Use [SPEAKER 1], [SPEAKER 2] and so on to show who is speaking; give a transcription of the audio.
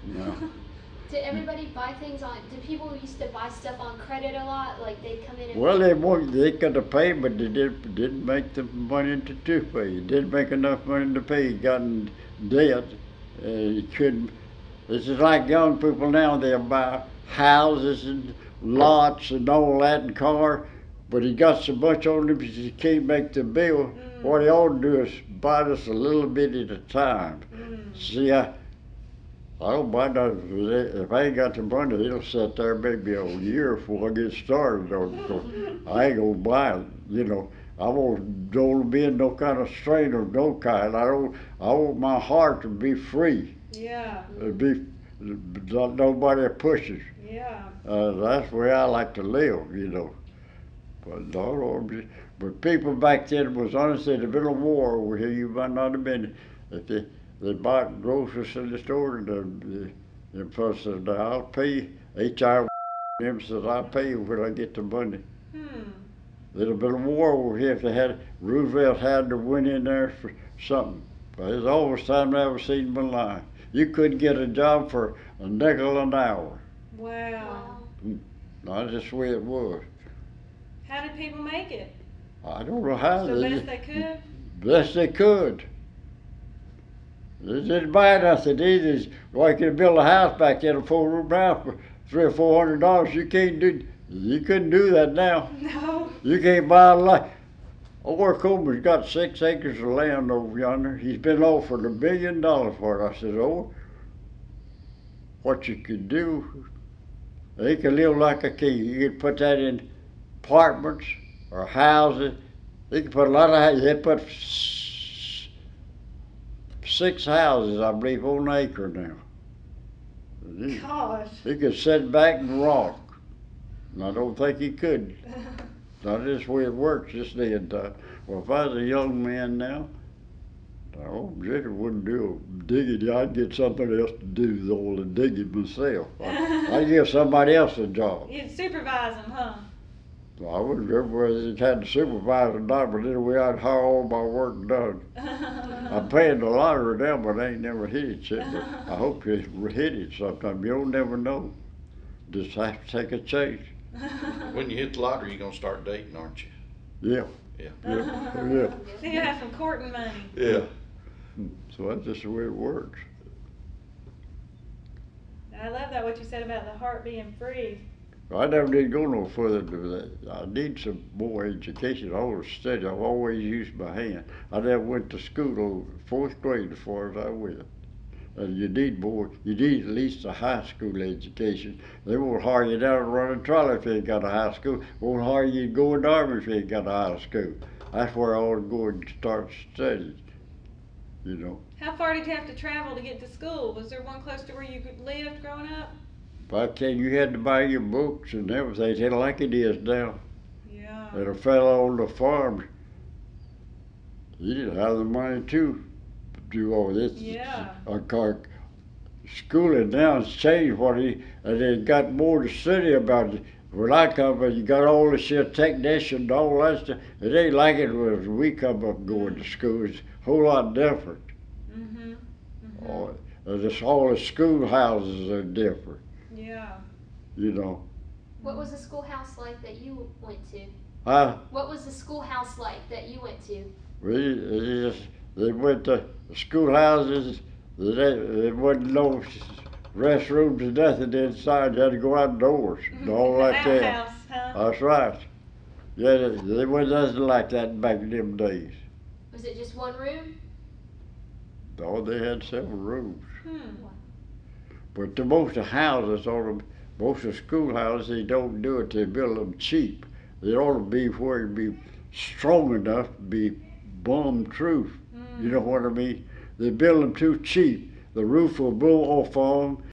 [SPEAKER 1] No.
[SPEAKER 2] Did everybody buy things on? Did people used to buy stuff on credit a lot? Like they'd come in and
[SPEAKER 1] Well,
[SPEAKER 2] pay?
[SPEAKER 1] they could have paid, but they didn't make the money to pay. Didn't make enough money to pay. He got in debt. He couldn't. This is like young people now. They'll buy houses and lots and all that and car, but he got so much on him he can't make the bill. What he ought to do is buy just a little bit at a time. See, I don't mind that. If I ain't got the money, it'll sit there maybe a year before I get started on it. So I ain't gonna buy it, you know. I don't be in no kind of strain of no kind. I want my heart to be free.
[SPEAKER 3] Yeah.
[SPEAKER 1] Be not nobody pushes.
[SPEAKER 3] Yeah.
[SPEAKER 1] That's the way I like to live, you know. But but people back then was honest. There'd been a war over here. You might not have been. If they bought groceries in the store, and the person said, "I'll pay." H.I. them says, "I'll pay you when I get the money." There'd have been a war over here if they had Roosevelt had to win in there for something. But it's the oldest time I ever seen in my life. You couldn't get a job for a nickel an hour.
[SPEAKER 3] Wow.
[SPEAKER 1] Not just the way it was.
[SPEAKER 3] How did people make it?
[SPEAKER 1] I don't know how.
[SPEAKER 3] The best they could?
[SPEAKER 1] Best they could. They didn't buy nothing either. Like you build a house back then, a 4-room house for $300 or $400. You couldn't do that now.
[SPEAKER 3] No.
[SPEAKER 1] You can't buy a lot. Oral Coleman's got 6 acres of land over yonder. He's been offered $1 billion for it. I said, "Oh, what you could do, they could live like a king. You could put that in apartments or houses. They could put a lot of houses. They put 6 houses, I believe, on an acre now.
[SPEAKER 3] Gosh.
[SPEAKER 1] He could sit back and rock. And I don't think he could. Not just the way it works this day and time. Well, if I was a young man now, I hope Jigger wouldn't do digging. I'd get something else to do all the digging myself. I'd give somebody else a job.
[SPEAKER 3] You'd supervise them, huh?
[SPEAKER 1] I wouldn't remember whether he had to supervise or not, but anyway, I'd have all my work done. I'm paying the lottery now, but I ain't never hit it yet. But I hope you hit it sometime. You don't never know. Just have to take a chance.
[SPEAKER 4] When you hit the lottery, you're gonna start dating, aren't you?
[SPEAKER 1] Yeah.
[SPEAKER 4] Yeah.
[SPEAKER 1] Yeah.
[SPEAKER 3] So you have some courting money.
[SPEAKER 4] Yeah.
[SPEAKER 1] So that's just the way it works.
[SPEAKER 3] I love that, what you said about the heart being free.
[SPEAKER 1] I never did go no further than that. I need some more education. I want to study. I've always used my hand. I never went to school till 4th grade as far as I went. And you need more. You need at least a high school education. They won't hire you down to run a trolley if you ain't got a high school. Won't hire you to go in the army if you ain't got a high school. That's where I ought to go and start studying. You know.
[SPEAKER 3] How far did you have to travel to get to school? Was there one close to where you lived growing up?
[SPEAKER 1] Back then you had to buy your books and everything. It's like it is now.
[SPEAKER 3] Yeah.
[SPEAKER 1] And a fellow on the farm, he didn't have the money to do all this.
[SPEAKER 3] Yeah.
[SPEAKER 1] Schooling now has changed and they got more to study about it. When I come up, you got all this shit, technician and all that stuff. It ain't like it was when we come up going to school. It's a whole lot different. All the schoolhouses are different.
[SPEAKER 3] Yeah.
[SPEAKER 1] You know.
[SPEAKER 2] What was the schoolhouse like that you went to?
[SPEAKER 1] Huh?
[SPEAKER 2] What was the schoolhouse like that you went to?
[SPEAKER 1] They went to schoolhouses. There wasn't no restrooms and nothing inside. You had to go outdoors and all like that.
[SPEAKER 3] Outhouse, huh?
[SPEAKER 1] That's right. Yeah, there was nothing like that back in them days.
[SPEAKER 2] Was it just one room?
[SPEAKER 1] No, they had several rooms.
[SPEAKER 3] Hmm.
[SPEAKER 1] But the most of houses, most of schoolhouses, they don't do it. They build them cheap. They ought to be where it'd be strong enough to be bomb-proof. You know what I mean? They build them too cheap. The roof will blow off on them.